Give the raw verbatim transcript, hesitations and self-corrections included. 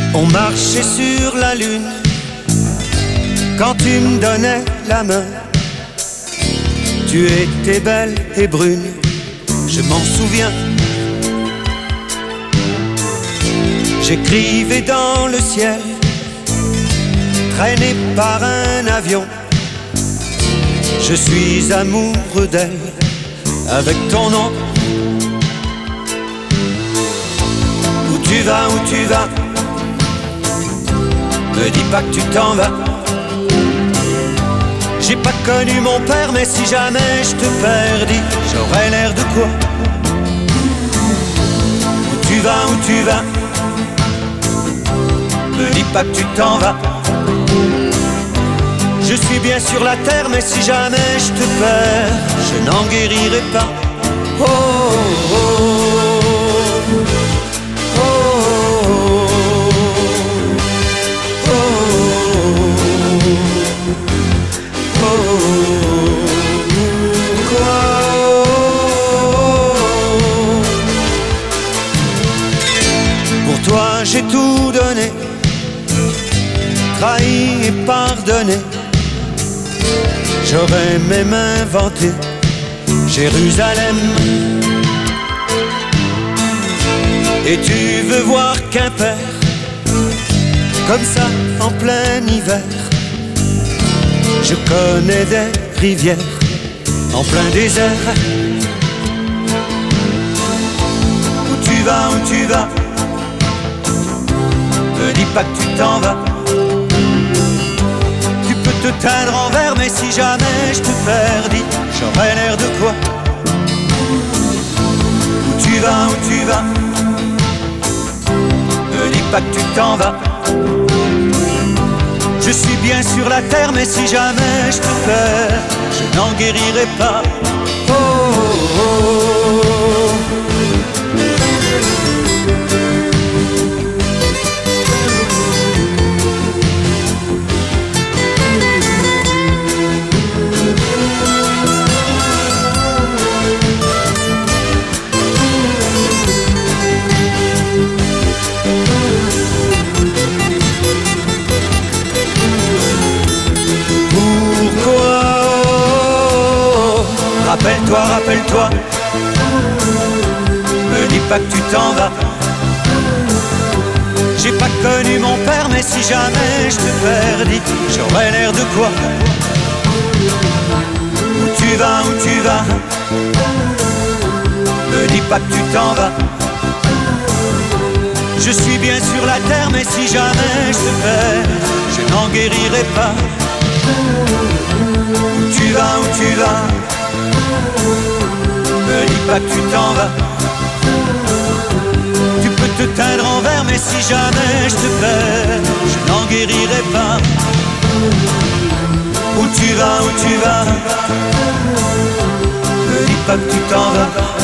On marchait sur la lune quand tu me donnais la main. Tu étais belle et brune, je m'en souviens. J'écrivais dans le ciel, traîné par un avion. Je suis amoureux d'elle, avec ton nom. Où tu vas, où tu vas, me dis pas que tu t'en vas. J'ai pas connu mon père, mais si jamais je te perdis, j'aurais l'air de quoi? Où tu vas, où tu vas, me dis pas que tu t'en vas. Je suis bien sur la terre, mais si jamais je te perds, je n'en guérirai pas. Oh, oh, oh, oh, oh, oh, quoi? Pour toi j'ai tout donné, trahi et pardonné. J'aurais même inventé Jérusalem. Et tu veux voir Quimper, comme ça en plein hiver. Je connais des rivières en plein désert. Où tu vas, où tu vas, me dis pas que tu t'en vas. Te teindre en vert, mais si jamais je te perdis, j'aurais l'air de quoi? Où tu vas, où tu vas, me dis pas que tu t'en vas. Je suis bien sur la terre, mais si jamais je te perds, je n'en guérirai pas. Oh, oh, oh. Rappelle-toi, rappelle-toi, me dis pas que tu t'en vas. J'ai pas connu mon père, mais si jamais je te perdis, j'aurais l'air de quoi? Où tu vas, où tu vas, me dis pas que tu t'en vas. Je suis bien sur la terre, mais si jamais je te perds, je n'en guérirai pas. Où tu vas, où tu vas, me dis pas que tu t'en vas. Tu peux te teindre en vert, mais si jamais je te perds, je n'en guérirai pas. Où tu vas, où tu vas, me dis pas que tu t'en vas.